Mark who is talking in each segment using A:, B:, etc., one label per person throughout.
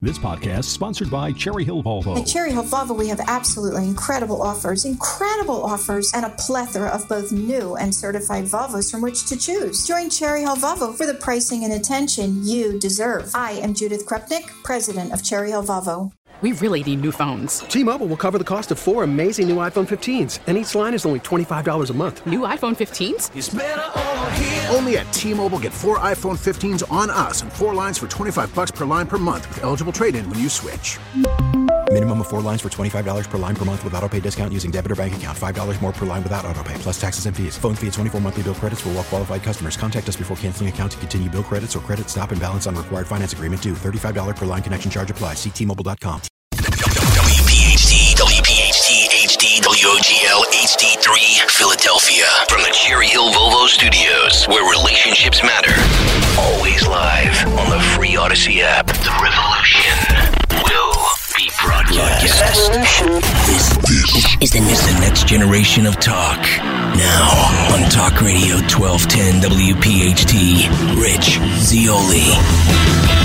A: This podcast is sponsored by Cherry Hill Volvo.
B: At Cherry Hill Volvo, we have absolutely incredible offers, and a plethora of both new and certified Volvos from which to choose. Join Cherry Hill Volvo for the pricing and attention you deserve. I am Judith Krupnik, president of Cherry Hill Volvo.
C: We really need new phones.
D: T-Mobile will cover the cost of 4 amazing new iPhone 15s, and each line is only $25 a month.
C: New iPhone 15s?
E: It's better over here. Only at T-Mobile, get 4 iPhone 15s on us and 4 lines for $25 per line per month with eligible trade-in when you switch.
F: Minimum of 4 lines for $25 per line per month with autopay discount using debit or bank account. $5 more per line without autopay, plus taxes and fees. Phone fee at 24 monthly bill credits for well-qualified customers. Contact us before canceling account to continue bill credits or credit stop and balance on required finance agreement due. $35 per line connection charge applies. See T-Mobile.com.
G: WPHT HD WOGL HD3 Philadelphia from the Cherry Hill Volvo Studios, where relationships matter. Always live on the free Odyssey app. The revolution will be broadcast. This is the next generation of talk. Now on Talk Radio 1210 WPHT, Rich Zeoli.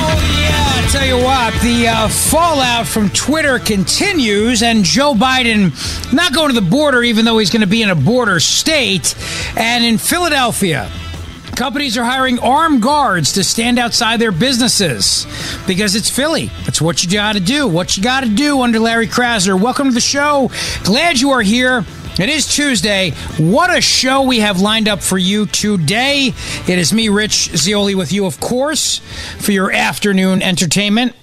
H: Tell you what, the fallout from Twitter continues, and Joe Biden not going to the border, even though he's going to be in a border state. And in Philadelphia, companies are hiring armed guards to stand outside their businesses because it's Philly. That's what you got to do. What you got to do under Larry Krasner. Welcome to the show. Glad you are here. It is Tuesday. What a show we have lined up for you today. It is me, Rich Zeoli, with you, of course, for your afternoon entertainment.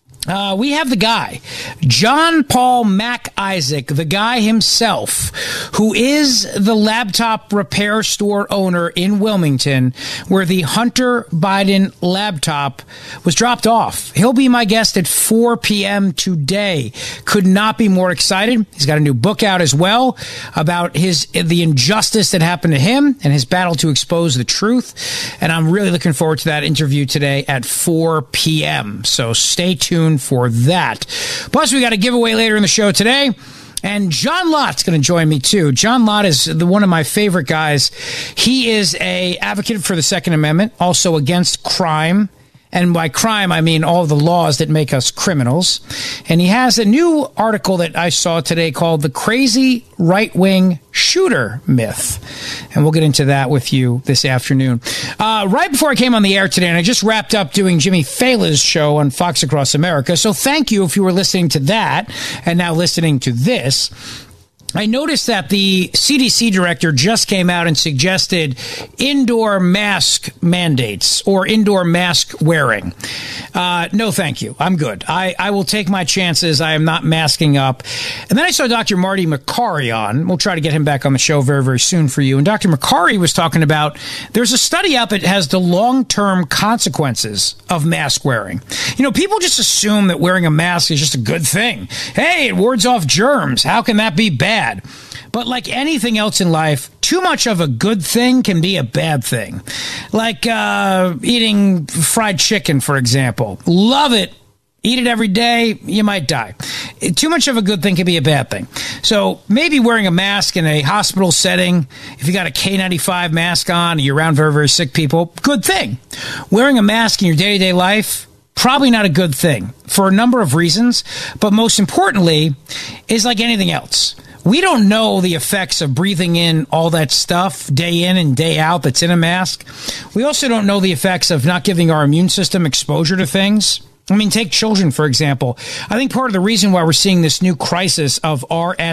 H: We have the guy, John Paul Mac Isaac, the guy himself, who is the laptop repair store owner in Wilmington, where the Hunter Biden laptop was dropped off. He'll be my guest at 4 p.m. today. Could not be more excited. He's got a new book out as well about the injustice that happened to him and his battle to expose the truth. And I'm really looking forward to that interview today at 4 p.m. So stay tuned for that. Plus, we got a giveaway later in the show today. And John Lott's going to join me, too. John Lott is one of my favorite guys. He is an advocate for the Second Amendment, also against crime. And by crime, I mean all the laws that make us criminals. And he has a new article that I saw today called The Crazy Right-Wing Shooter Myth. And we'll get into that with you this afternoon. Right before I came on the air today, and I just wrapped up doing Jimmy Fallon's show on Fox Across America. So thank you if you were listening to that and now listening to this. I noticed that the CDC director just came out and suggested indoor mask mandates or indoor mask wearing. No, thank you. I'm good. I will take my chances. I am not masking up. And then I saw Dr. Marty Makary on. We'll try to get him back on the show very, very soon for you. And Dr. Makary was talking about there's a study out that has the long-term consequences of mask wearing. You know, people just assume that wearing a mask is just a good thing. Hey, it wards off germs. How can that be bad? But like anything else in life, too much of a good thing can be a bad thing. Like eating fried chicken, for example. Love it. Eat it every day. You might die. Too much of a good thing can be a bad thing. So maybe wearing a mask in a hospital setting, if you got a K95 mask on, you're around very, very sick people, good thing. Wearing a mask in your day-to-day life, probably not a good thing for a number of reasons. But most importantly, is like anything else. We don't know the effects of breathing in all that stuff day in and day out that's in a mask. We also don't know the effects of not giving our immune system exposure to things. I mean, take children, for example. I think part of the reason why we're seeing this new crisis of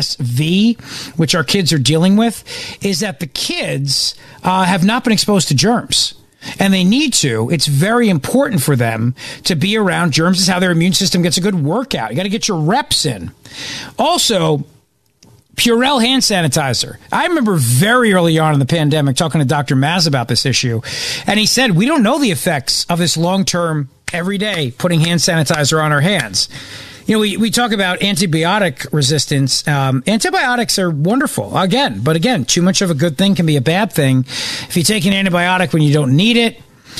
H: RSV, which our kids are dealing with, is that the kids have not been exposed to germs. And they need to. It's very important for them to be around germs. It's how their immune system gets a good workout. You got to get your reps in. Also, Purell hand sanitizer. I remember very early on in the pandemic talking to Dr. Maz about this issue. And he said, we don't know the effects of this long-term, every day, putting hand sanitizer on our hands. You know, we talk about antibiotic resistance. Antibiotics are wonderful, but again, too much of a good thing can be a bad thing. If you take an antibiotic when you don't need it,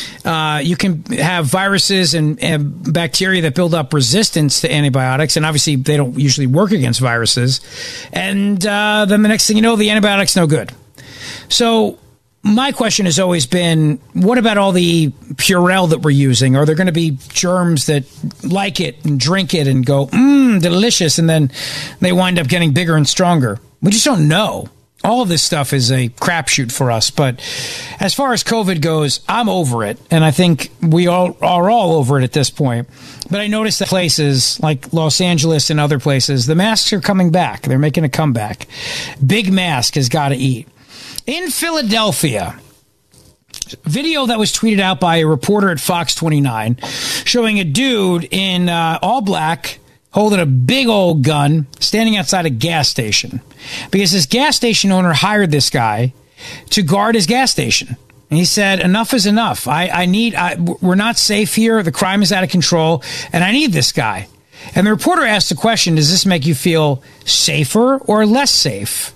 H: you can have viruses and bacteria that build up resistance to antibiotics, and obviously they don't usually work against viruses. And then the next thing you know, the antibiotic's no good. So my question has always been, what about all the Purell that we're using? Are there going to be germs that like it and drink it and go, delicious, and then they wind up getting bigger and stronger? We just don't know. All of this stuff is a crapshoot for us. But as far as COVID goes, I'm over it. And I think we all are all over it at this point. But I noticed that places like Los Angeles and other places, the masks are coming back. They're making a comeback. Big Mask has got to eat. In Philadelphia, video that was tweeted out by a reporter at Fox 29 showing a dude in all black holding a big old gun standing outside a gas station because his gas station owner hired this guy to guard his gas station. And he said, enough is enough. We're not safe here. The crime is out of control, and I need this guy. And the reporter asked the question, does this make you feel safer or less safe?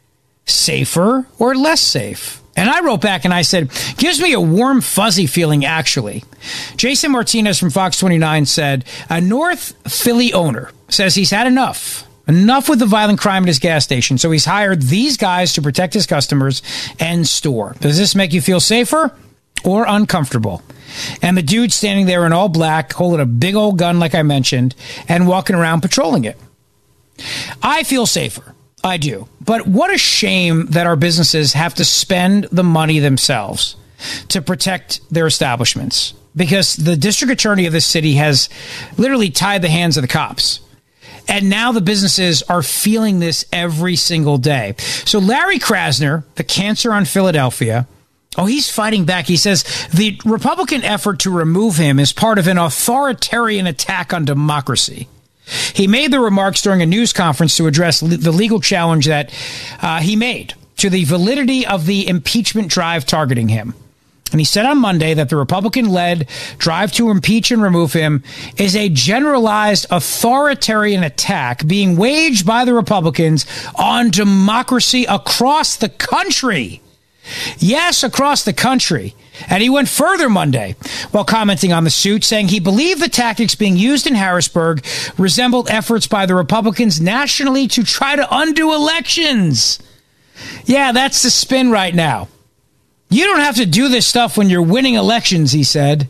H: Safer or less safe? And I wrote back and I said, gives me a warm, fuzzy feeling, actually. Jason Martinez from Fox 29 said, a North Philly owner says he's had enough with the violent crime at his gas station. So he's hired these guys to protect his customers and store. Does this make you feel safer or uncomfortable? And the dude standing there in all black, holding a big old gun, like I mentioned, and walking around patrolling it. I feel safer. I do. But what a shame that our businesses have to spend the money themselves to protect their establishments, because the district attorney of this city has literally tied the hands of the cops. And now the businesses are feeling this every single day. So Larry Krasner, the cancer on Philadelphia, he's fighting back. He says the Republican effort to remove him is part of an authoritarian attack on democracy. He made the remarks during a news conference to address the legal challenge that he made to the validity of the impeachment drive targeting him. And he said on Monday that the Republican-led drive to impeach and remove him is a generalized authoritarian attack being waged by the Republicans on democracy across the country. Yes, across the country. And he went further Monday while commenting on the suit, saying he believed the tactics being used in Harrisburg resembled efforts by the Republicans nationally to try to undo elections. Yeah, that's the spin right now. You don't have to do this stuff when you're winning elections, he said.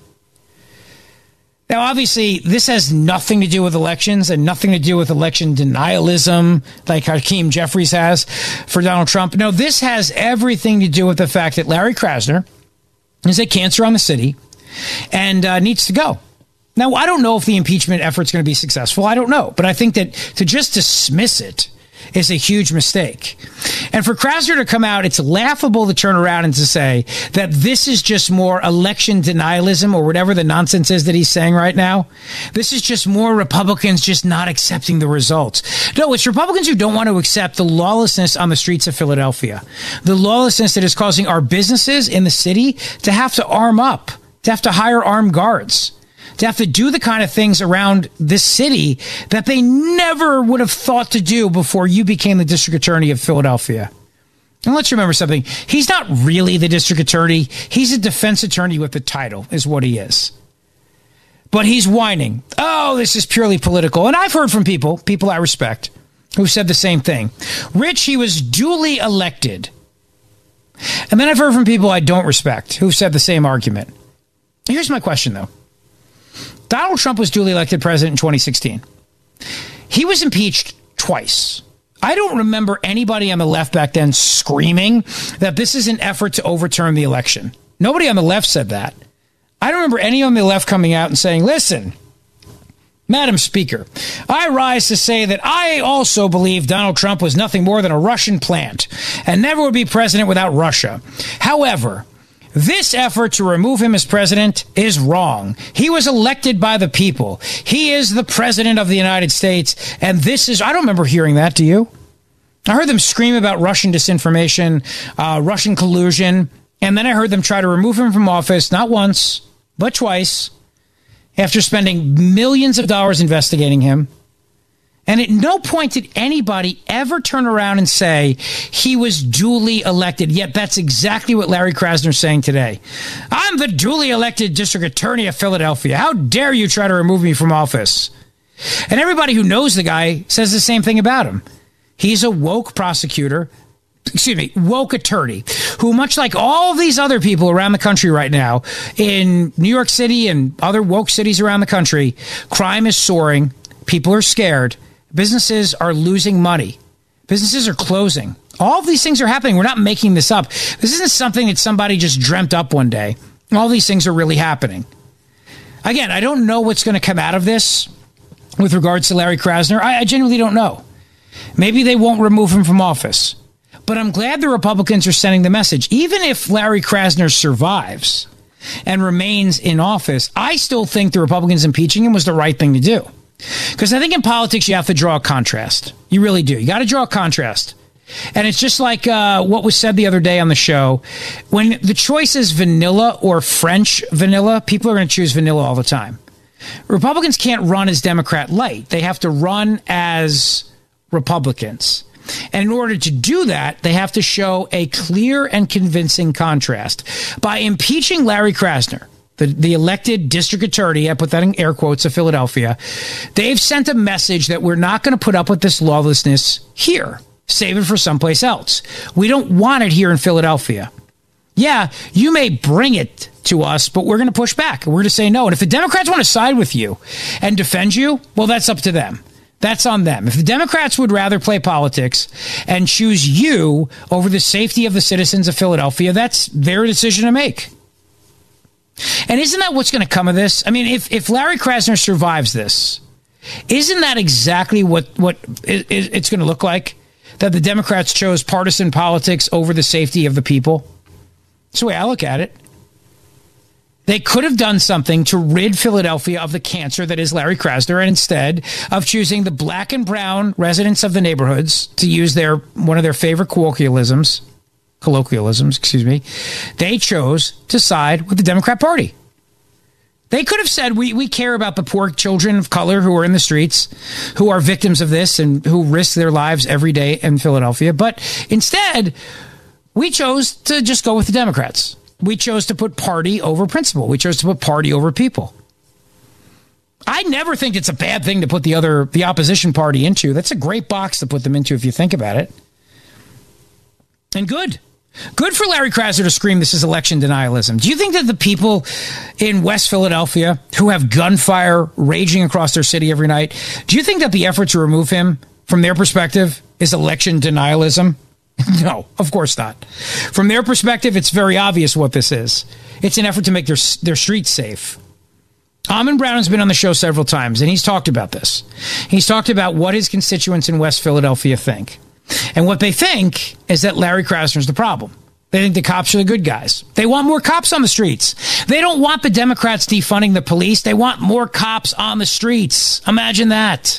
H: Now, obviously, this has nothing to do with elections and nothing to do with election denialism like Hakeem Jeffries has for Donald Trump. No, this has everything to do with the fact that Larry Krasner is a cancer on the city and needs to go. Now, I don't know if the impeachment effort's going to be successful. I don't know. But I think that to just dismiss it is a huge mistake. And for Krasner to come out, it's laughable to turn around and to say that this is just more election denialism or whatever the nonsense is that he's saying right now. This is just more Republicans just not accepting the results. No, it's Republicans who don't want to accept the lawlessness on the streets of Philadelphia. The lawlessness that is causing our businesses in the city to have to arm up, to have to hire armed guards, to have to do the kind of things around this city that they never would have thought to do before you became the district attorney of Philadelphia. And let's remember something. He's not really the district attorney. He's a defense attorney with the title, is what he is. But he's whining. Oh, this is purely political. And I've heard from people I respect, who said the same thing. Rich, he was duly elected. And then I've heard from people I don't respect, who've said the same argument. Here's my question, though. Donald Trump was duly elected president in 2016. He was impeached twice. I don't remember anybody on the left back then screaming that this is an effort to overturn the election. Nobody on the left said that. I don't remember any on the left coming out and saying, listen, Madam Speaker, I rise to say that I also believe Donald Trump was nothing more than a Russian plant and never would be president without Russia. However, this effort to remove him as president is wrong. He was elected by the people. He is the president of the United States. And this is, I don't remember hearing that. Do you? I heard them scream about Russian disinformation, Russian collusion. And then I heard them try to remove him from office, not once, but twice, after spending millions of dollars investigating him. And at no point did anybody ever turn around and say he was duly elected. Yet that's exactly what Larry Krasner is saying today. I'm the duly elected district attorney of Philadelphia. How dare you try to remove me from office? And everybody who knows the guy says the same thing about him. He's a woke prosecutor woke attorney who, much like all these other people around the country right now, in New York City and other woke cities around the country, crime is soaring. People are scared. Businesses are losing money. Businesses are closing. All of these things are happening. We're not making this up. This isn't something that somebody just dreamt up one day. All these things are really happening. Again, I don't know what's going to come out of this with regards to Larry Krasner. I genuinely don't know. Maybe they won't remove him from office. But I'm glad the Republicans are sending the message. Even if Larry Krasner survives and remains in office, I still think the Republicans impeaching him was the right thing to do. Because I think in politics, you have to draw a contrast. You really do. You got to draw a contrast. And it's just like what was said the other day on the show. When the choice is vanilla or French vanilla, people are going to choose vanilla all the time. Republicans can't run as Democrat light. They have to run as Republicans. And in order to do that, they have to show a clear and convincing contrast. By impeaching Larry Krasner, the elected district attorney, I put that in air quotes, of Philadelphia, they've sent a message that we're not going to put up with this lawlessness here. Save it for someplace else. We don't want it here in Philadelphia. Yeah, you may bring it to us, but we're going to push back. We're going to say no. And if the Democrats want to side with you and defend you, well, that's up to them. That's on them. If the Democrats would rather play politics and choose you over the safety of the citizens of Philadelphia, that's their decision to make. And isn't that what's going to come of this? I mean, if Larry Krasner survives this, isn't that exactly what it's going to look like? That the Democrats chose partisan politics over the safety of the people? That's the way I look at it. They could have done something to rid Philadelphia of the cancer that is Larry Krasner, and instead of choosing the black and brown residents of the neighborhoods to use one of their favorite colloquialisms, they chose to side with the Democrat Party. They could have said, we care about the poor children of color who are in the streets, who are victims of this and who risk their lives every day in Philadelphia. But instead, we chose to just go with the Democrats. We chose to put party over principle. We chose to put party over people. I never think it's a bad thing to put the opposition party into. That's a great box to put them into if you think about it. And good. Good for Larry Krasner to scream this is election denialism. Do you think that the people in West Philadelphia who have gunfire raging across their city every night, do you think that the effort to remove him from their perspective is election denialism? No, of course not. From their perspective, it's very obvious what this is. It's an effort to make their streets safe. Amon Brown has been on the show several times, and he's talked about this. He's talked about what his constituents in West Philadelphia think. And what they think is that Larry Krasner's the problem. They think the cops are the good guys. They want more cops on the streets. They don't want the Democrats defunding the police. They want more cops on the streets. Imagine that.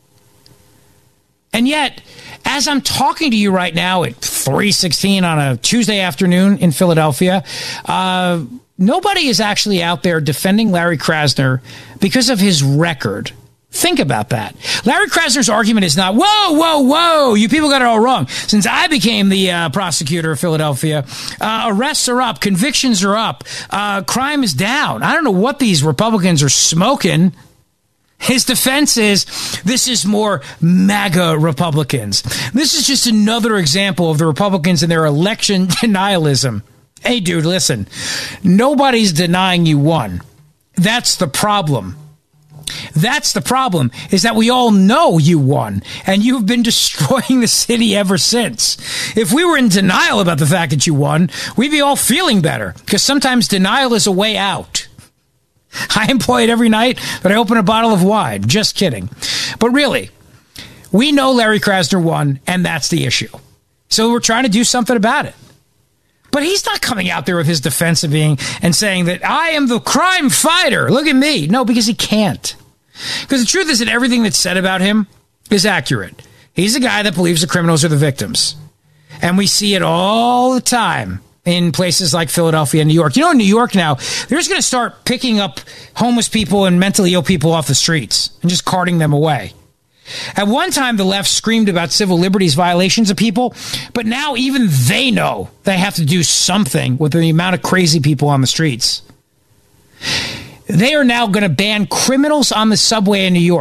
H: And yet, as I'm talking to you right now at 3:16 on a Tuesday afternoon in Philadelphia, nobody is actually out there defending Larry Krasner because of his record. Think about that. Larry Krasner's argument is not, whoa, you people got it all wrong. Since I became the prosecutor of Philadelphia, arrests are up, convictions are up, crime is down. I don't know what these Republicans are smoking. His defense is, this is more MAGA Republicans. This is just another example of the Republicans and their election denialism. Hey, dude, listen, nobody's denying you won. That's the problem. That's the problem, is that we all know you won, and you've been destroying the city ever since. If we were in denial about the fact that you won, we'd be all feeling better, because sometimes denial is a way out. I employ it every night, but I open a bottle of wine. Just kidding. But really, we know Larry Krasner won, and that's the issue. So we're trying to do something about it. But he's not coming out there with his defense of being and saying that I am the crime fighter. Look at me. No, because he can't. Because the truth is that everything that's said about him is accurate. He's a guy that believes the criminals are the victims. And we see it all the time in places like Philadelphia and New York. You know, in New York now, they're just going to start picking up homeless people and mentally ill people off the streets and just carting them away. At one time, the left screamed about civil liberties violations of people, but now even they know they have to do something with the amount of crazy people on the streets. They are now going to ban criminals on the subway in New York.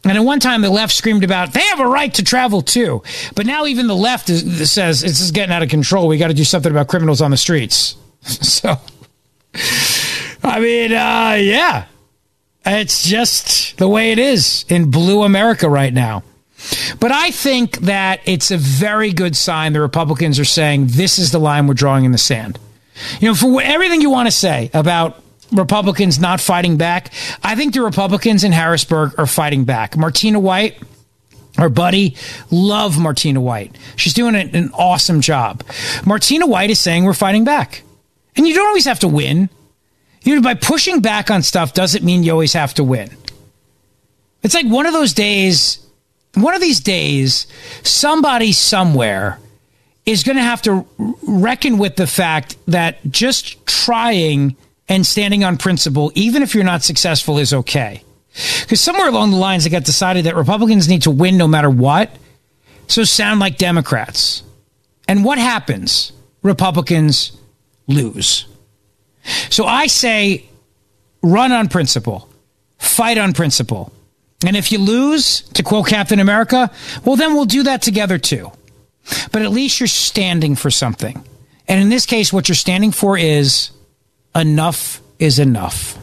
H: And at one time, the left screamed about, they have a right to travel too. But now even the left says, this is getting out of control. We got to do something about criminals on the streets. So, I mean, yeah. It's just the way it is in blue America right now. But I think that it's a very good sign the Republicans are saying, this is the line we're drawing in the sand. You know, for everything you want to say about Republicans not fighting back, I think the Republicans in Harrisburg are fighting back. Martina White, our buddy, love Martina White. She's doing an awesome job. Martina White is saying we're fighting back. And you don't always have to win. You know, by pushing back on stuff doesn't mean you always have to win. It's like one of these days, somebody somewhere is going to have to reckon with the fact that just trying and standing on principle, even if you're not successful, is okay. Because somewhere along the lines, it got decided that Republicans need to win no matter what, so sound like Democrats. And what happens? Republicans lose. So I say, run on principle, fight on principle. And if you lose, to quote Captain America, well, then we'll do that together too. But at least you're standing for something. And in this case, what you're standing for is enough is enough.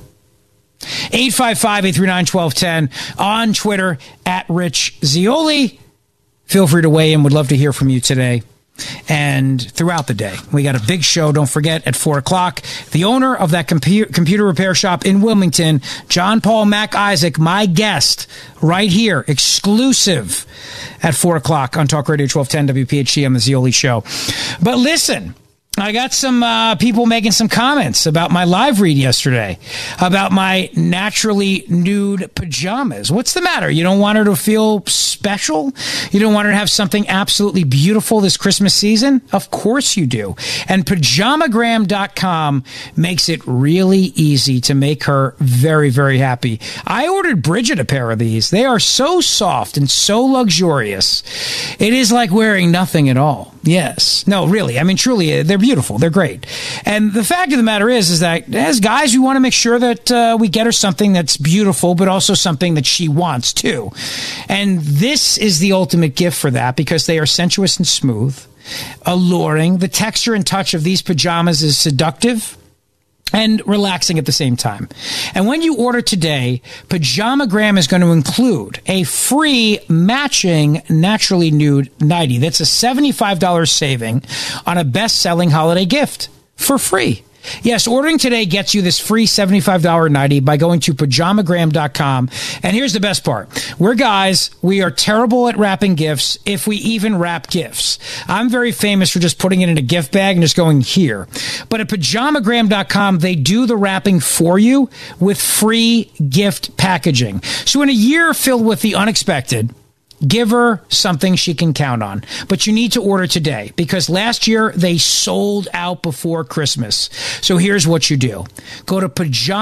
H: 855-839-1210 on Twitter at Rich Zeoli. Feel free to weigh in. Would love to hear from you today and throughout the day. We got a big show. Don't forget at 4 o'clock, the owner of that computer repair shop in Wilmington, John Paul Mac Isaac, my guest right here, exclusive at 4 o'clock on Talk Radio 1210 WPHT on the Zeoli Show. But listen, I got some people making some comments about my live read yesterday, about my naturally nude pajamas. What's the matter? You don't want her to feel special? You don't want her to have something absolutely beautiful this Christmas season? Of course you do. And Pajamagram.com makes it really easy to make her very, very happy. I ordered Bridget a pair of these. They are so soft and so luxurious. It is like wearing nothing at all. Yes. No, really. I mean, truly, they're beautiful. They're great. And the fact of the matter is that as guys, we want to make sure that we get her something that's beautiful, but also something that she wants too. And this is the ultimate gift for that, because they are sensuous and smooth, alluring. The texture and touch of these pajamas is seductive and relaxing at the same time. And when you order today, Pajamagram is going to include a free matching naturally nude nightie. That's a $75 saving on a best-selling holiday gift for free. Yes, ordering today gets you this free $75 nightie by going to Pajamagram.com. And here's the best part. We're guys, we are terrible at wrapping gifts, if we even wrap gifts. I'm very famous for just putting it in a gift bag and just going here. But at Pajamagram.com, they do the wrapping for you with free gift packaging. So in a year filled with the unexpected, give her something she can count on. But you need to order today, because last year they sold out before Christmas. So here's what you do. Go to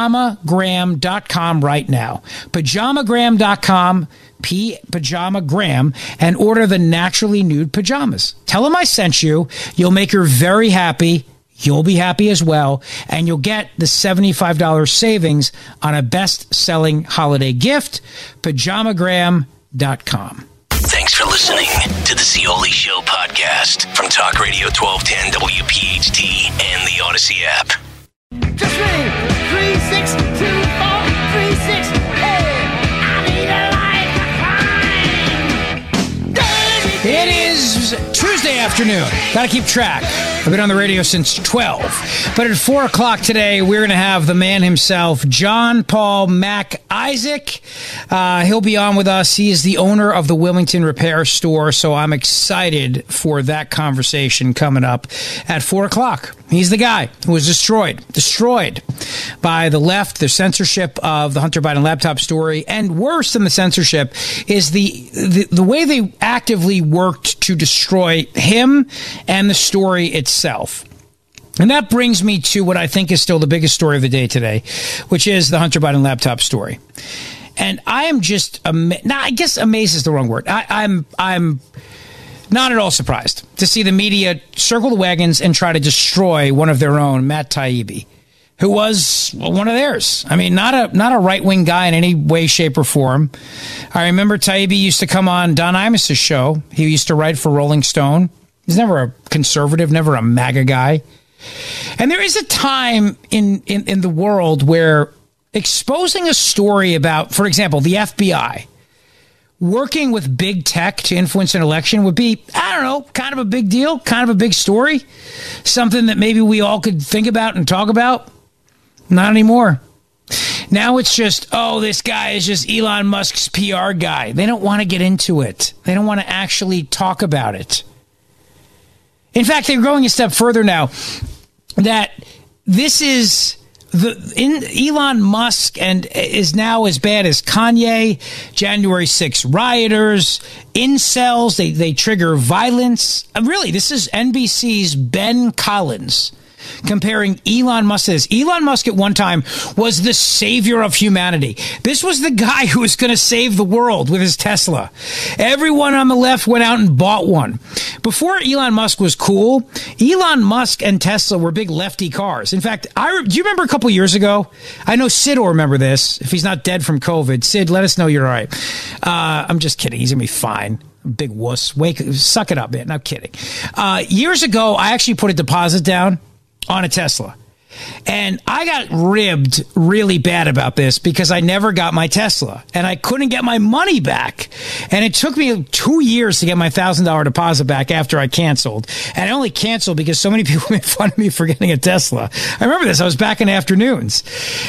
H: Pajamagram.com right now. Pajamagram.com, Pajamagram, and order the naturally nude pajamas. Tell them I sent you. You'll make her very happy. You'll be happy as well. And you'll get the $75 savings on a best-selling holiday gift. Pajamagram.com.
G: Thanks for listening to the Zeoli Show podcast from Talk Radio 1210 WPHT and the Odyssey app.
I: Just ring 362436. Hey, I need a light.
H: It is Tuesday afternoon. Got to keep track. I've been on the radio since 12. But at 4 o'clock today, we're going to have the man himself, John Paul Mac Isaac. He'll be on with us. He is the owner of the Wilmington Repair Store, so I'm excited for that conversation coming up at 4 o'clock. He's the guy who was destroyed by the left, the censorship of the Hunter Biden laptop story. And worse than the censorship is the way they actively worked to destroy him and the story itself. And that brings me to what I think is still the biggest story of the day today, which is the Hunter Biden laptop story. And I am just I guess amazed is the wrong word. I'm not at all surprised to see the media circle the wagons and try to destroy one of their own, Matt Taibbi, who was one of theirs. I mean, not a right-wing guy in any way, shape, or form. I remember Taibbi used to come on Don Imus's show. He used to write for Rolling Stone. He's never a conservative, never a MAGA guy. And there is a time in the world where exposing a story about, for example, the FBI working with big tech to influence an election would be, I don't know, kind of a big deal, kind of a big story, something that maybe we all could think about and talk about. Not anymore. Now it's just, oh, this guy is just Elon Musk's PR guy. They don't want to get into it. They don't want to actually talk about it. In fact, they're going a step further now, that this is Elon Musk and is now as bad as Kanye, January 6 rioters, incels. They trigger violence. Really, this is NBC's Ben Collins comparing Elon Musk to this. Elon Musk at one time was the savior of humanity. This was the guy who was going to save the world with his Tesla. Everyone on the left went out and bought one. Before Elon Musk was cool, Elon Musk and Tesla were big lefty cars. In fact, do you remember a couple years ago? I know Sid will remember this, if he's not dead from COVID. Sid, let us know you're all right. I'm just kidding. He's going to be fine. Big wuss. Suck it up, man. I'm kidding. Years ago, I actually put a deposit down on a Tesla. And I got ribbed really bad about this because I never got my Tesla and I couldn't get my money back. And it took me 2 years to get my $1,000 deposit back after I canceled. And I only canceled because so many people made fun of me for getting a Tesla. I remember this. I was back in afternoons.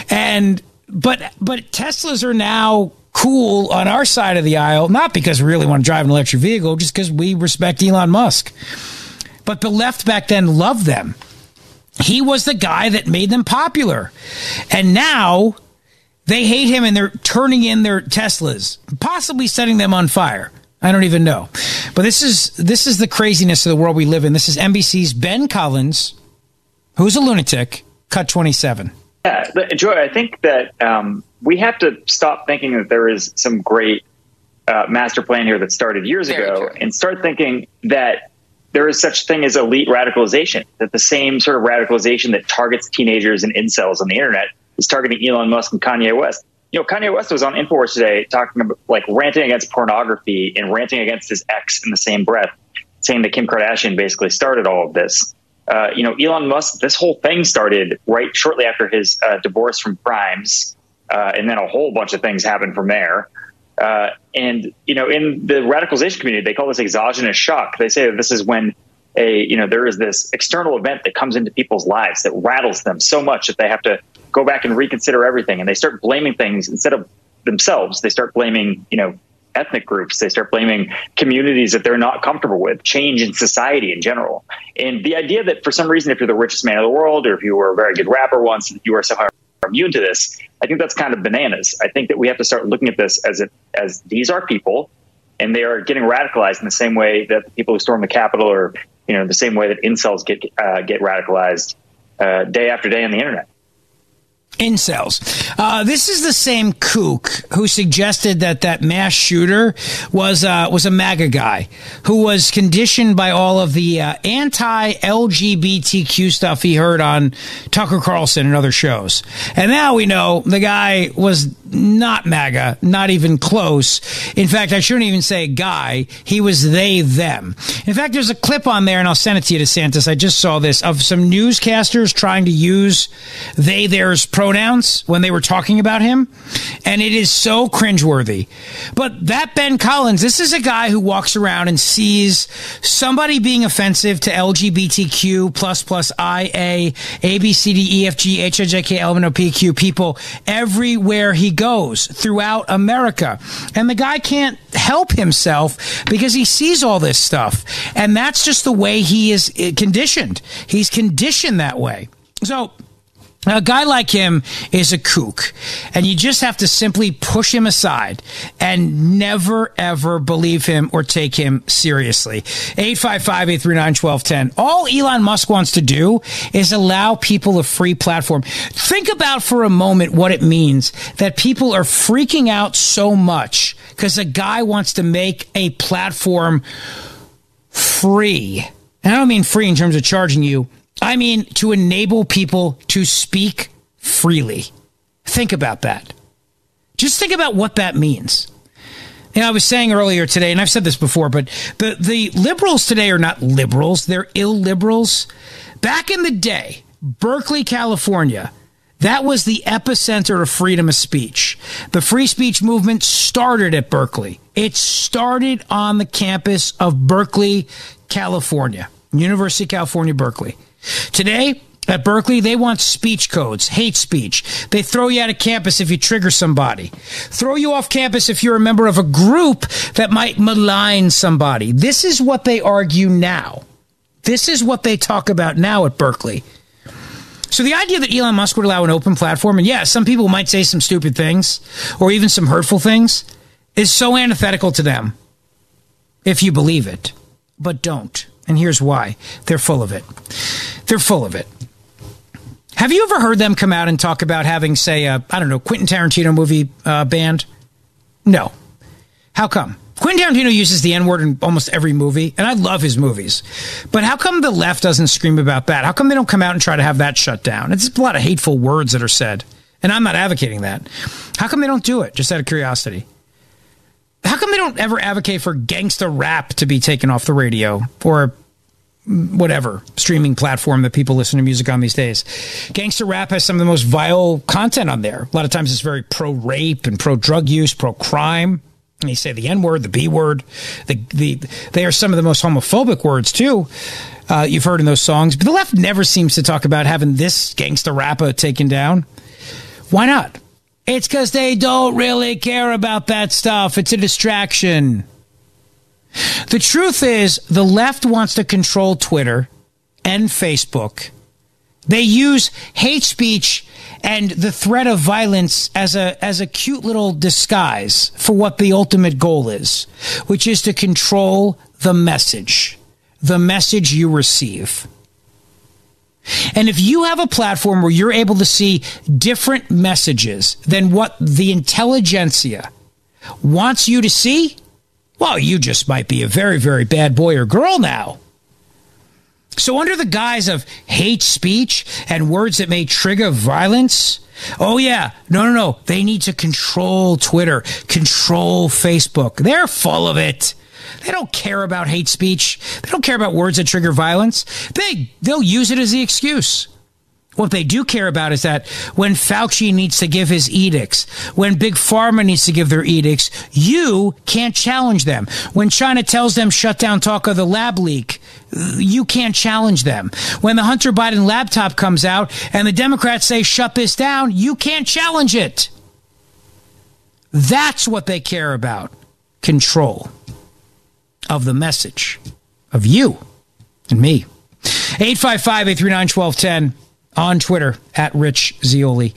H: But Teslas are now cool on our side of the aisle, not because we really want to drive an electric vehicle, just because we respect Elon Musk. But the left back then loved them. He was the guy that made them popular. And now they hate him and they're turning in their Teslas, possibly setting them on fire. I don't even know. But this is the craziness of the world we live in. This is NBC's Ben Collins, who's a lunatic, cut 27.
J: Yeah, Joy, I think that we have to stop thinking that there is some great master plan here that started years ago and start thinking that there is such thing as elite radicalization, that the same sort of radicalization that targets teenagers and incels on the internet is targeting Elon Musk and Kanye West. You know, Kanye West was on InfoWars today talking about, like, ranting against pornography and ranting against his ex in the same breath, saying that Kim Kardashian basically started all of this. Elon Musk, this whole thing started right shortly after his divorce from Grimes, and then a whole bunch of things happened from there. In the radicalization community, they call this exogenous shock. They say that this is when there is this external event that comes into people's lives that rattles them so much that they have to go back and reconsider everything. And they start blaming things instead of themselves. They start blaming, ethnic groups. They start blaming communities that they're not comfortable with, change in society in general. And the idea that for some reason, if you're the richest man in the world, or if you were a very good rapper once, that you are somehow immune to this, I think that's kind of bananas. I think that we have to start looking at this as these are people, and they are getting radicalized in the same way that the people who storm the Capitol, or the same way that incels get radicalized day after day on the internet.
H: Incels. This is the same kook who suggested that mass shooter was a MAGA guy who was conditioned by all of the anti-LGBTQ stuff he heard on Tucker Carlson and other shows. And now we know the guy was not MAGA, not even close. In fact, I shouldn't even say guy. He was they, them. In fact, there's a clip on there, and I'll send it to you, DeSantis. I just saw this, of some newscasters trying to use they, theirs pronouns when they were talking about him. And it is so cringeworthy. But that Ben Collins, this is a guy who walks around and sees somebody being offensive to LGBTQ plus IA, ABCDEFG, HIJK, LMNOPQ people everywhere he goes throughout America. And the guy can't help himself because he sees all this stuff. And that's just the way he is conditioned. He's conditioned that way. So a guy like him is a kook, and you just have to simply push him aside and never, ever believe him or take him seriously. 855-839-1210. All Elon Musk wants to do is allow people a free platform. Think about for a moment what it means that people are freaking out so much because a guy wants to make a platform free. And I don't mean free in terms of charging you. I mean, to enable people to speak freely. Think about that. Just think about what that means. I was saying earlier today, and I've said this before, but the liberals today are not liberals. They're illiberals. Back in the day, Berkeley, California, that was the epicenter of freedom of speech. The free speech movement started at Berkeley. It started on the campus of Berkeley, California, University of California, Berkeley. Today, at Berkeley, they want speech codes, hate speech. They throw you out of campus if you trigger somebody. Throw you off campus if you're a member of a group that might malign somebody. This is what they argue now. This is what they talk about now at Berkeley. So the idea that Elon Musk would allow an open platform, and yeah, some people might say some stupid things or even some hurtful things, is so antithetical to them if you believe it. But don't. And here's why. They're full of it. They're full of it. Have you ever heard them come out and talk about having, say, Quentin Tarantino movie banned? No. How come? Quentin Tarantino uses the N-word in almost every movie, and I love his movies. But how come the left doesn't scream about that? How come they don't come out and try to have that shut down? It's a lot of hateful words that are said, and I'm not advocating that. How come they don't do it, just out of curiosity? How come they don't ever advocate for gangsta rap to be taken off the radio or whatever streaming platform that people listen to music on these days? Gangsta rap has some of the most vile content on there. A lot of times it's very pro-rape and pro-drug use, pro-crime. And you say the N-word, the B-word. They are some of the most homophobic words, too, you've heard in those songs. But the left never seems to talk about having this gangsta rapper taken down. Why not? It's because they don't really care about that stuff. It's a distraction. The truth is, the left wants to control Twitter and Facebook. They use hate speech and the threat of violence as a cute little disguise for what the ultimate goal is, which is to control the message you receive. And if you have a platform where you're able to see different messages than what the intelligentsia wants you to see, well, you just might be a very, very bad boy or girl now. So under the guise of hate speech and words that may trigger violence, oh yeah, no, they need to control Twitter, control Facebook. They're full of it. They don't care about hate speech. They don't care about words that trigger violence. They'll use it as the excuse. What they do care about is that when Fauci needs to give his edicts, when Big Pharma needs to give their edicts, you can't challenge them. When China tells them shut down talk of the lab leak, you can't challenge them. When the Hunter Biden laptop comes out and the Democrats say shut this down, you can't challenge it. That's what they care about. Control of the message of you and me. 855-839-1210. On Twitter, at Rich Zeoli,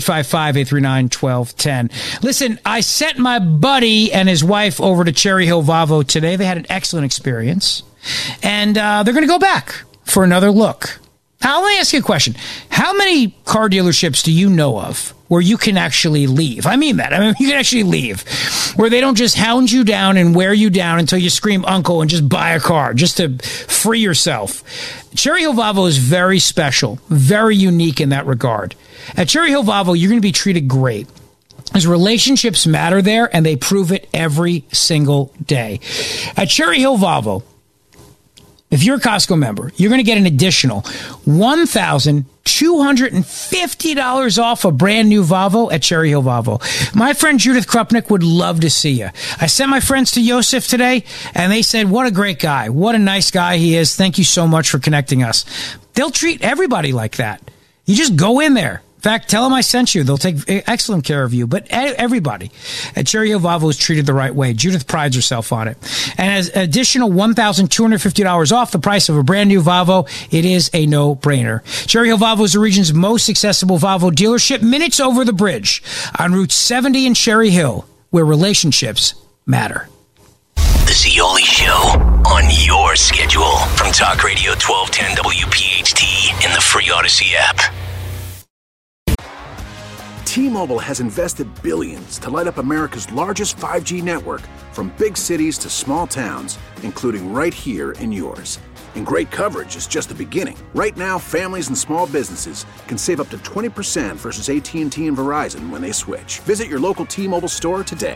H: 855-839-1210. Listen, I sent my buddy and his wife over to Cherry Hill Volvo today. They had an excellent experience, and they're going to go back for another look. Now, let me ask you a question. How many car dealerships do you know of where you can actually leave? I mean that. You can actually leave, where they don't just hound you down and wear you down until you scream uncle and just buy a car just to free yourself. Cherry Hill Volvo is very special, very unique in that regard. At Cherry Hill Volvo, you're going to be treated great. As relationships matter there, and they prove it every single day. At Cherry Hill Volvo, if you're a Costco member, you're going to get an additional $1,250 off a brand new Volvo at Cherry Hill Volvo. My friend Judith Krupnick would love to see you. I sent my friends to Yosef today, and they said, what a great guy. What a nice guy he is. Thank you so much for connecting us. They'll treat everybody like that. You just go in there. In fact, tell them I sent you. They'll take excellent care of you. But everybody at Cherry Hill Volvo is treated the right way. Judith prides herself on it. And as additional $1,250 off the price of a brand new Volvo, it is a no-brainer. Cherry Hill Volvo is the region's most accessible Volvo dealership, minutes over the bridge on Route 70 in Cherry Hill, where relationships matter.
G: The Zeoli Show on your schedule from Talk Radio 1210 WPHT in the free Odyssey app.
E: T-Mobile has invested billions to light up America's largest 5G network, from big cities to small towns, including right here in yours. And great coverage is just the beginning. Right now, families and small businesses can save up to 20% versus AT&T and Verizon when they switch. Visit your local T-Mobile store today.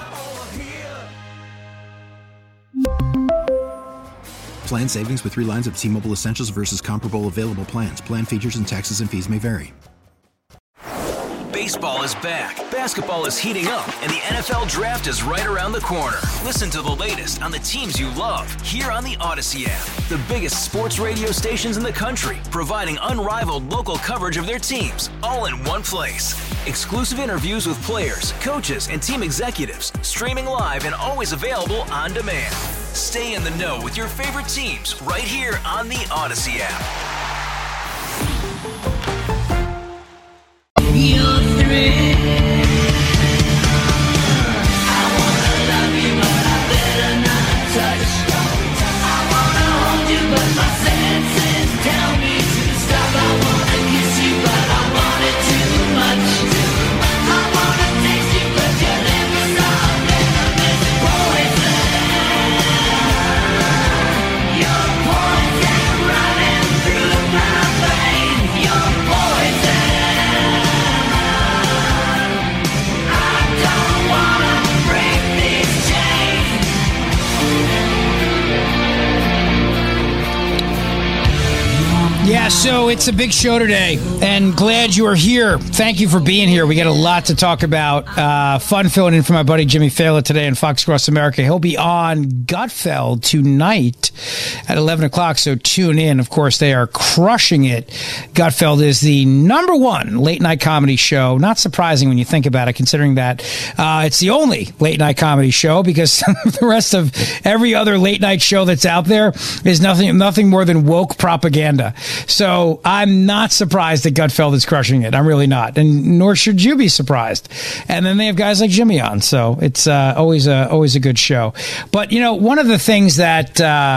F: Plan savings with 3 lines of T-Mobile Essentials versus comparable available plans. Plan features and taxes and fees may vary.
G: Baseball is back, basketball is heating up, and the NFL Draft is right around the corner. Listen to the latest on the teams you love here on the Odyssey app. The biggest sports radio stations in the country, providing unrivaled local coverage of their teams, all in one place. Exclusive interviews with players, coaches, and team executives, streaming live and always available on demand. Stay in the know with your favorite teams right here on the Odyssey app.
H: Yeah, so it's a big show today, and glad you are here. Thank you for being here. We got a lot to talk about. Fun filling in for my buddy Jimmy Fallon today on Fox Across America. He'll be on Gutfeld tonight at 11 o'clock, so tune in. Of course, they are crushing it. Gutfeld is the #1 late-night comedy show. Not surprising when you think about it, considering that it's the only late-night comedy show, because the rest of every other late-night show that's out there is nothing more than woke propaganda. So I'm not surprised that Gutfeld is crushing it. I'm really not. And nor should you be surprised. And then they have guys like Jimmy on. So it's always a good show. But, you know, one of the things that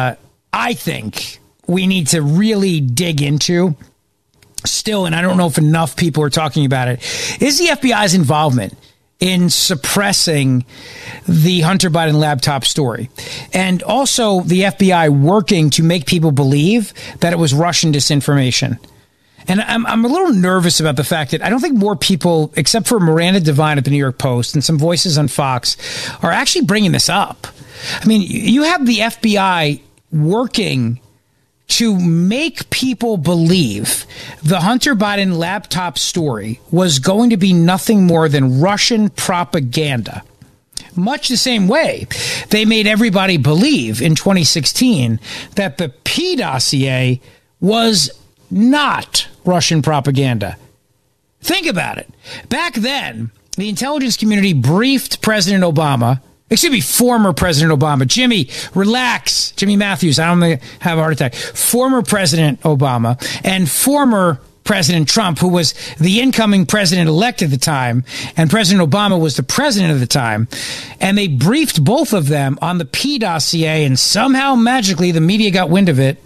H: I think we need to really dig into still, and I don't know if enough people are talking about it, is the FBI's involvement in suppressing the Hunter Biden laptop story. And also the FBI working to make people believe that it was Russian disinformation. And I'm a little nervous about the fact that I don't think more people, except for Miranda Devine at the New York Post and some voices on Fox, are actually bringing this up. I mean, you have the FBI working to make people believe the Hunter Biden laptop story was going to be nothing more than Russian propaganda. Much the same way they made everybody believe in 2016 that the P dossier was not Russian propaganda. Think about it. Back then, the intelligence community briefed President Obama. Excuse me, former President Obama. Jimmy, relax. Jimmy Matthews, I don't have a heart attack. Former President Obama and former President Trump, who was the incoming president-elect at the time, and President Obama was the president at the time. And they briefed both of them on the P dossier, and somehow, magically, the media got wind of it.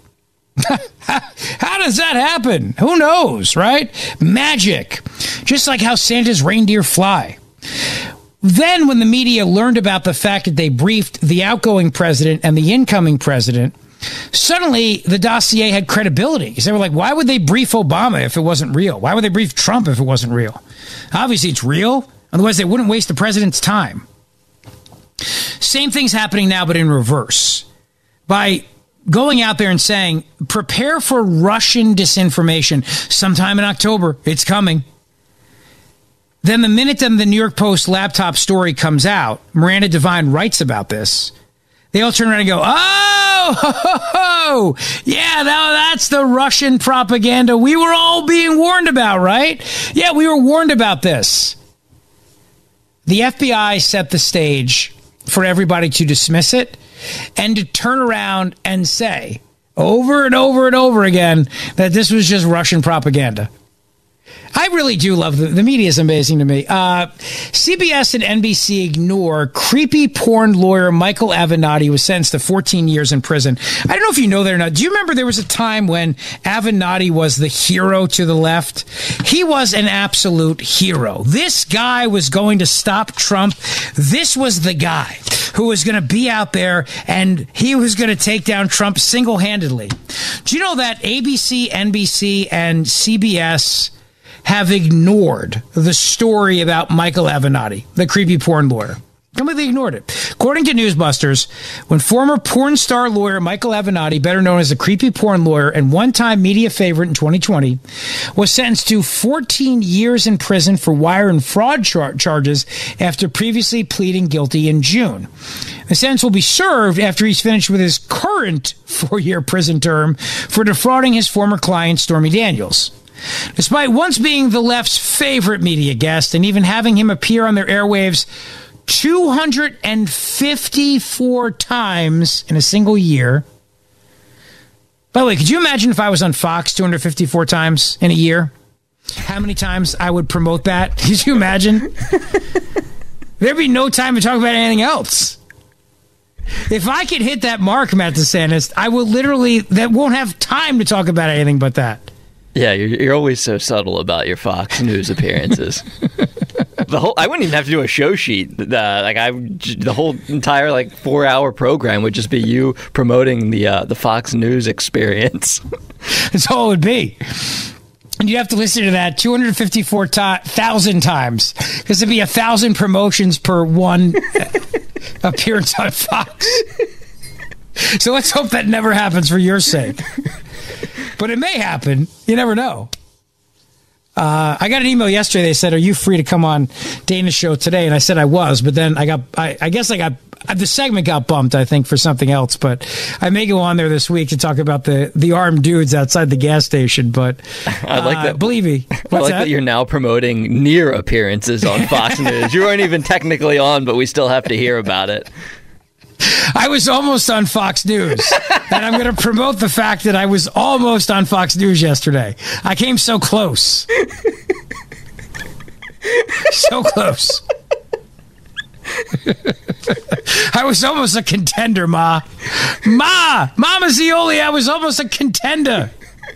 H: How does that happen? Who knows, right? Magic. Just like how Santa's reindeer fly. Then when the media learned about the fact that they briefed the outgoing president and the incoming president, suddenly the dossier had credibility. They were like, why would they brief Obama if it wasn't real? Why would they brief Trump if it wasn't real? Obviously it's real. Otherwise they wouldn't waste the president's time. Same thing's happening now, but in reverse. By going out there and saying, prepare for Russian disinformation sometime in October. It's coming. Then the minute the New York Post laptop story comes out, Miranda Devine writes about this, they all turn around and go, oh, yeah, that's the Russian propaganda we were all being warned about, right? Yeah, we were warned about this. The FBI set the stage for everybody to dismiss it and to turn around and say over and over and over again that this was just Russian propaganda. I really do love the media is amazing to me. CBS and NBC ignore creepy porn lawyer Michael Avenatti, who was sentenced to 14 years in prison. I don't know if you know that or not. Do you remember there was a time when Avenatti was the hero to the left? He was an absolute hero. This guy was going to stop Trump. This was the guy who was going to be out there, and he was going to take down Trump single-handedly. Do you know that ABC, NBC, and CBS have ignored the story about Michael Avenatti, the creepy porn lawyer? Completely ignored it. According to Newsbusters, when former porn star lawyer Michael Avenatti, better known as the creepy porn lawyer and one-time media favorite in 2020, was sentenced to 14 years in prison for wire and fraud charges after previously pleading guilty in June. The sentence will be served after he's finished with his current 4-year prison term for defrauding his former client, Stormy Daniels. Despite once being the left's favorite media guest and even having him appear on their airwaves 254 times in a single year. By the way, could you imagine if I was on Fox 254 times in a year? How many times I would promote that? Could you imagine? There'd be no time to talk about anything else. If I could hit that mark, Matt DeSantis, I will literally, that won't have time to talk about anything but that.
K: Yeah, you're always so subtle about your Fox News appearances. I wouldn't even have to do a show sheet. The whole entire 4-hour program would just be you promoting the Fox News experience.
H: That's all it would be. And you'd have to listen to that 254,000 times, because there'd be 1,000 promotions per one appearance on Fox. So let's hope that never happens for your sake. But it may happen. You never know. I got an email yesterday. They said, "Are you free to come on Dana's show today?" And I said I was, but then I guess the segment got bumped, I think, for something else. But I may go on there this week to talk about the armed dudes outside the gas station. But
K: I like that.
H: Believe me.
K: I like that you're now promoting near appearances on Fox News. You weren't even technically on, but we still have to hear about it.
H: I was almost on Fox News, and I'm going to promote the fact that I was almost on Fox News yesterday. I came so close. So close. I was almost a contender, Ma. Mama Zioli, I was almost a contender.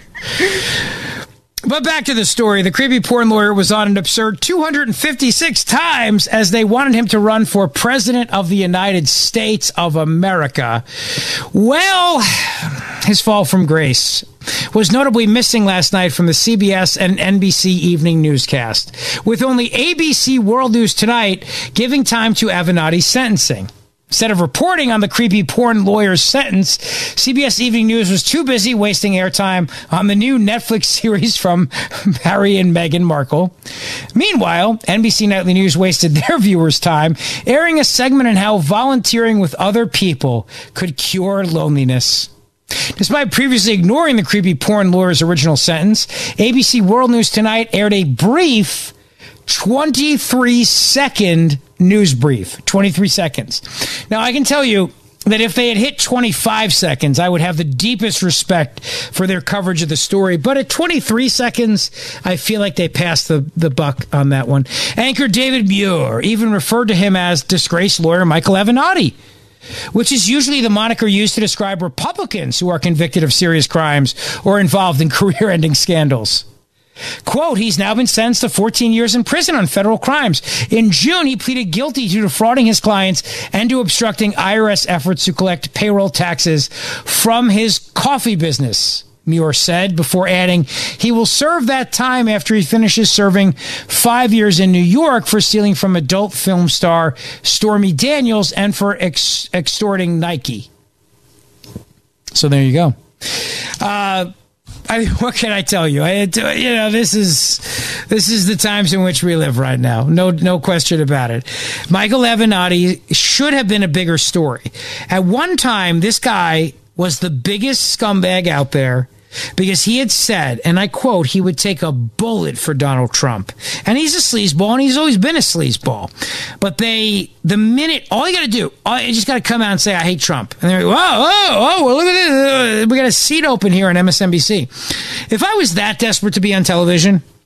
H: But back to the story. The creepy porn lawyer was on an absurd 256 times as they wanted him to run for president of the United States of America. Well, his fall from grace was notably missing last night from the CBS and NBC evening newscast, with only ABC World News Tonight giving time to Avenatti's sentencing. Instead of reporting on the creepy porn lawyer's sentence, CBS Evening News was too busy wasting airtime on the new Netflix series from Harry and Meghan Markle. Meanwhile, NBC Nightly News wasted their viewers' time airing a segment on how volunteering with other people could cure loneliness. Despite previously ignoring the creepy porn lawyer's original sentence, ABC World News Tonight aired a brief 23-second news brief. 23 seconds. Now, I can tell you that if they had hit 25 seconds, I would have the deepest respect for their coverage of the story. But at 23 seconds, I feel like they passed the buck on that one. Anchor David Muir even referred to him as disgraced lawyer Michael Avenatti, which is usually the moniker used to describe Republicans who are convicted of serious crimes or involved in career-ending scandals. Quote, he's now been sentenced to 14 years in prison on federal crimes. In June, he pleaded guilty to defrauding his clients and to obstructing IRS efforts to collect payroll taxes from his coffee business, Muir said, before adding he will serve that time after he finishes serving 5 years in New York for stealing from adult film star Stormy Daniels and for extorting Nike. So there you go. What can I tell you? This is the times in which we live right now. No question about it. Michael Avenatti should have been a bigger story. At one time, this guy was the biggest scumbag out there because he had said, and I quote, he would take a bullet for Donald Trump. And he's a sleazeball, and he's always been a sleazeball. But all you got to do, you just got to come out and say, I hate Trump. And they're like, well, look at this. We got a seat open here on MSNBC. If I was that desperate to be on television,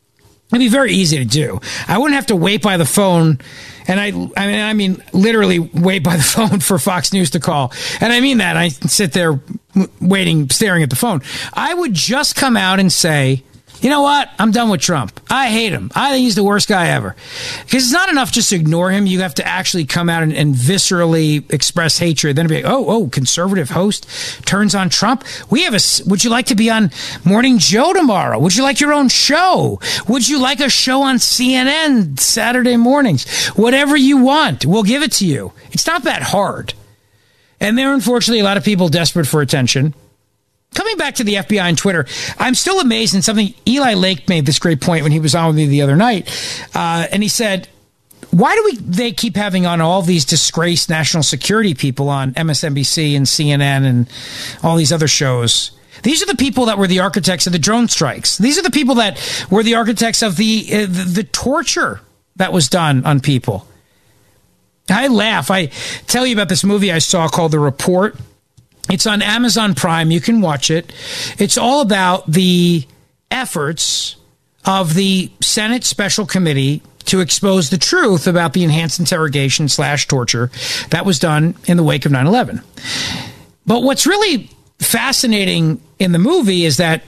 H: It'd be very easy to do. I wouldn't have to wait by the phone, and I mean literally wait by the phone for Fox News to call. And I mean that. I sit there waiting, staring at the phone. I would just come out and say, you know what? I'm done with Trump. I hate him. I think he's the worst guy ever. Because it's not enough just to ignore him. You have to actually come out and viscerally express hatred. Then be like, oh, conservative host turns on Trump. Would you like to be on Morning Joe tomorrow? Would you like your own show? Would you like a show on CNN Saturday mornings? Whatever you want, we'll give it to you. It's not that hard. And there are, unfortunately, a lot of people desperate for attention. Coming back to the FBI and Twitter, I'm still amazed in something. Eli Lake made this great point when he was on with me the other night. And he said, why do they keep having on all these disgraced national security people on MSNBC and CNN and all these other shows? These are the people that were the architects of the drone strikes. These are the people that were the architects of the torture that was done on people. I laugh. I tell you about this movie I saw called The Report. It's on Amazon Prime. You can watch it. It's all about the efforts of the Senate Special Committee to expose the truth about the enhanced interrogation / torture that was done in the wake of 9/11. But what's really fascinating in the movie is that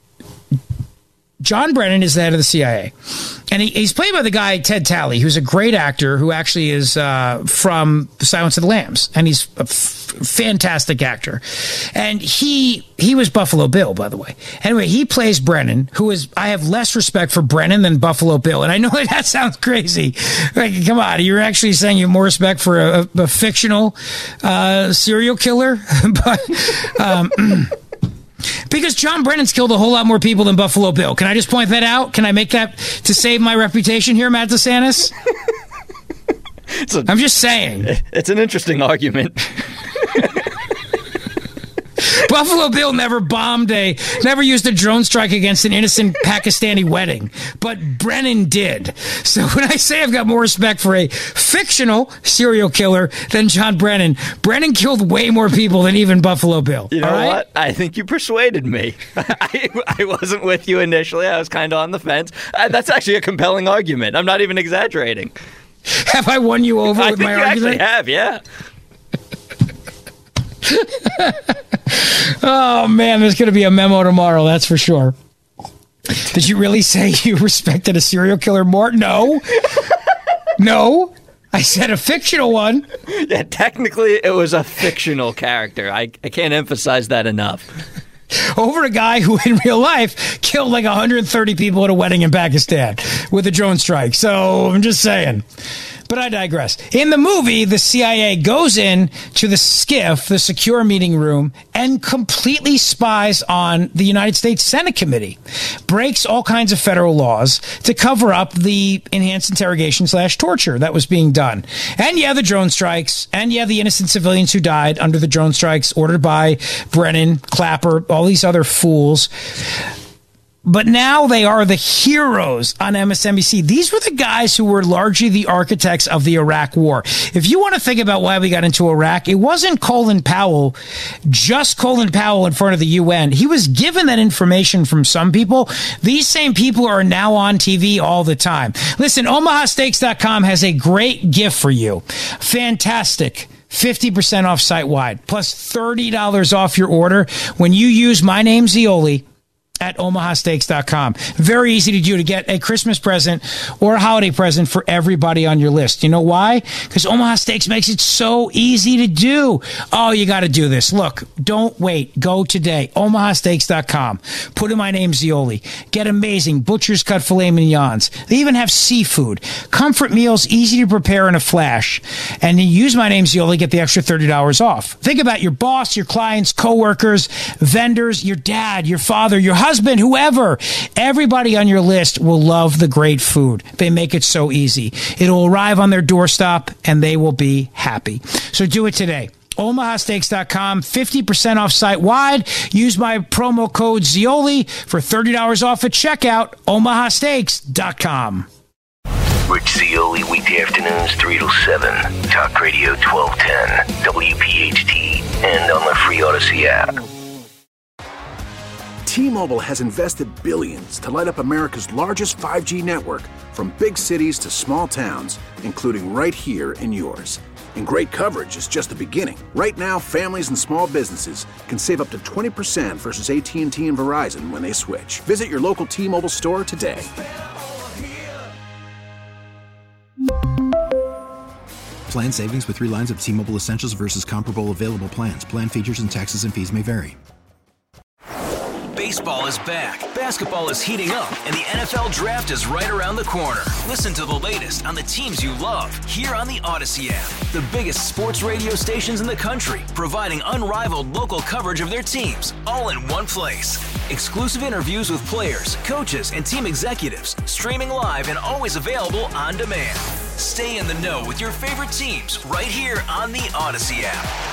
H: John Brennan is the head of the CIA. And he's played by the guy, Ted Talley, who's a great actor who actually is from Silence of the Lambs. And he's a fantastic actor. And he was Buffalo Bill, by the way. Anyway, he plays Brennan, I have less respect for Brennan than Buffalo Bill. And I know that sounds crazy. Like, come on, you're actually saying you have more respect for a fictional serial killer? But... because John Brennan's killed a whole lot more people than Buffalo Bill. Can I just point that out? Can I make that to save my reputation here, Matt DeSantis? I'm just saying.
K: It's an interesting argument.
H: Buffalo Bill never used a drone strike against an innocent Pakistani wedding, but Brennan did. So when I say I've got more respect for a fictional serial killer than John Brennan, Brennan killed way more people than even Buffalo Bill.
K: You know what? I think you persuaded me. I wasn't with you initially. I was kind of on the fence. That's actually a compelling argument. I'm not even exaggerating.
H: Have I won you over with my argument?
K: I think you actually have, yeah.
H: Oh, man, there's going to be a memo tomorrow, that's for sure. Did you really say you respected a serial killer more? No. No. I said a fictional one.
K: Yeah, technically it was a fictional character. I can't emphasize that enough.
H: Over a guy who in real life killed like 130 people at a wedding in Pakistan with a drone strike. So I'm just saying. But I digress. In the movie, the CIA goes in to the SCIF, the secure meeting room, and completely spies on the United States Senate Committee. Breaks all kinds of federal laws to cover up the enhanced interrogation / torture that was being done. And yeah, the drone strikes. And yeah, the innocent civilians who died under the drone strikes ordered by Brennan, Clapper, all these other fools. But now they are the heroes on MSNBC. These were the guys who were largely the architects of the Iraq War. If you want to think about why we got into Iraq, it wasn't Colin Powell, just Colin Powell in front of the UN. He was given that information from some people. These same people are now on TV all the time. Listen, OmahaSteaks.com has a great gift for you. Fantastic. 50% off site-wide, plus $30 off your order when you use my name, Zioli, at omahasteaks.com. Very easy to do to get a Christmas present or a holiday present for everybody on your list. You know why? Because Omaha Steaks makes it so easy to do. Oh, you got to do this. Look, don't wait. Go today. omahasteaks.com. Put in my name, Zioli. Get amazing butcher's cut filet mignons. They even have seafood. Comfort meals, easy to prepare in a flash. And you use my name, Zioli, get the extra $30 off. Think about your boss, your clients, coworkers, vendors, your dad, your father, your husband, whoever. Everybody on your list will love the great food. They make it so easy. It'll arrive on their doorstep and they will be happy. So do it today. omahasteaks.com, 50% off site-wide. Use my promo code Zioli for $30 off at checkout. omahasteaks.com.
G: Rich Zioli, weekday afternoons 3 to 7. Talk Radio 1210, WPHT, and on the free Odyssey app.
E: T-Mobile has invested billions to light up America's largest 5G network, from big cities to small towns, including right here in yours. And great coverage is just the beginning. Right now, families and small businesses can save up to 20% versus AT&T and Verizon when they switch. Visit your local T-Mobile store today.
F: Plan savings with 3 lines of T-Mobile Essentials versus comparable available plans. Plan features and taxes and fees may vary.
L: Baseball is back, basketball is heating up, and the NFL Draft is right around the corner. Listen to the latest on the teams you love here on the Odyssey app. The biggest sports radio stations in the country, providing unrivaled local coverage of their teams, all in one place. Exclusive interviews with players, coaches, and team executives, streaming live and always available on demand. Stay in the know with your favorite teams right here on the Odyssey app.